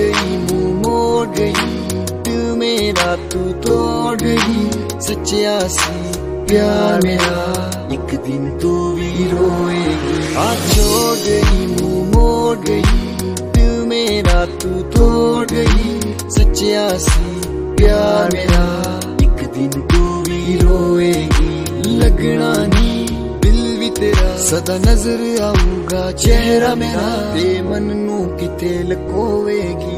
गई मुंह मोड़ गई, दिल मेरा तू तोड़ गई। सच्चा सी प्यार मेरा एक दिन तू भी रोएगी। आज छोड़ गई मुंह मोड़ गई, दिल मेरा तू तोड़ गई। सच्चा सी प्यार मेरा एक दिन तू भी रोएगी। लगना नहीं दिल भी तेरा सदा नजर आऊगा, चेहरा मेरा ते मन नू किते लकोवेगी।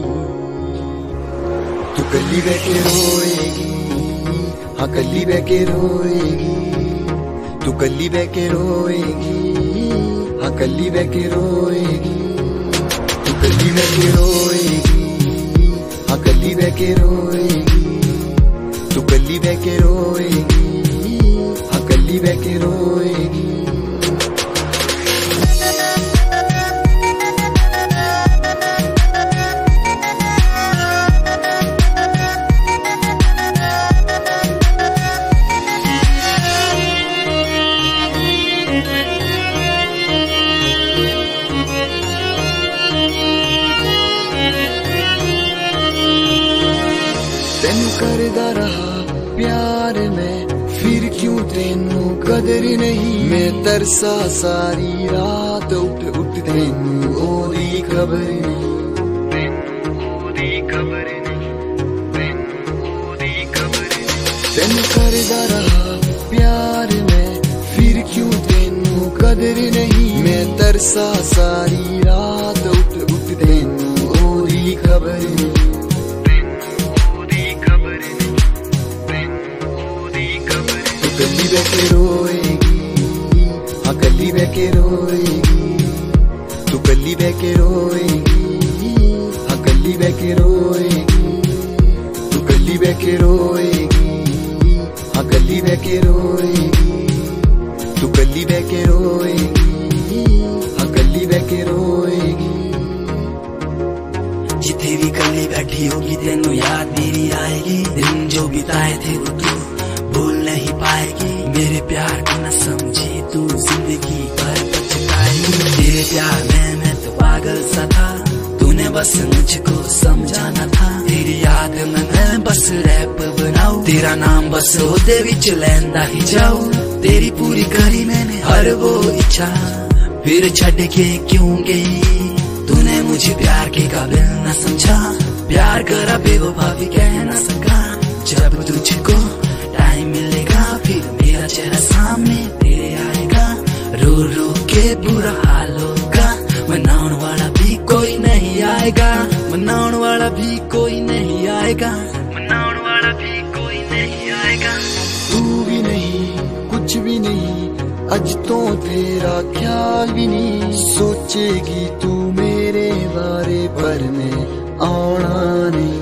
तू गली बह के रोएगी, हाँ गली बह के रोएगी। तू गली बह के रोएगी, हाँ गली बह के रोएगी। तू गली बह के रोएगी, हाँ गली बह के रोएगी। तू गली बह के रोएगी, हाँ गली बह के रोएगी। तेनू करदा रहा प्यार में, फिर क्यों तेनू कदर नहीं। मैं तरसा सारी रात उठ उठ, तेनू ओदी खबर नहीं। तेनू करदा रहा प्यार में, फिर क्यों तेनू कदर नहीं। मैं तरसा सारी रात उठ उठ, तेनू ओदी खबर नहीं। गली बह के रोएगी, हाँ गली बह के रोएगी। तू गली बह के रोएगी, हाँ गली बह के रोएगी। तू गली बह के रोएगी, हाँ गली बह के रोएगी। तू गली बह के रोएगी, हाँ गली बह के रोएगी। जिथे भी गली बैठी होगी तेनू याद मेरी आएगी। दिन जो बिताए थे वो तू भूल नहीं पाएगी। मेरे प्यार को न समझी तू जिंदगी भर पछताएगी। तेरे प्यार में मैं तो पागल सा था, तूने बस मुझको समझाना था। तेरी याद में मैं बस रैप बनाऊं, तेरा नाम बस होते विच लैंदा ही जाऊं। तेरी पूरी करी मैंने हर वो इच्छा, फिर छड़ के क्यों गई। तूने मुझे प्यार के काबिल न समझा, प्यार करा बेवफा भी कह न सका। जब तुझको टाइम मिलेगा फिर मेरा चेहरा सामने तेरे आएगा। रो रो के बुरा हाल होगा, मनाउन वाला भी कोई नहीं आएगा। मनाउन वाला भी कोई नहीं आएगा। मनाउन वाला भी कोई नहीं आएगा। तू भी नहीं कुछ भी नहीं, अज तो तेरा ख्याल भी नहीं। सोचेगी तू मेरे बारे पर मैं आना नहीं।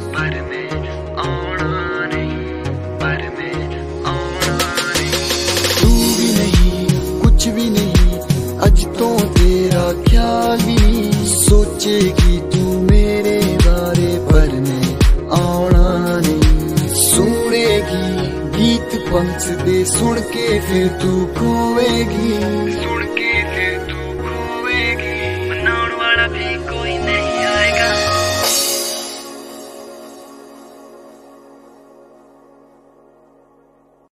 भी नहीं अज तो तेरा ख्याल भी नहीं। सोचेगी तू मेरे बारे पर मैं आना नहीं। सुनेगी गीत पंच दे सुन के फिर तू खोएगी। सुन के फिर तू खोएगी। मनाउन वाला भी कोई नहीं।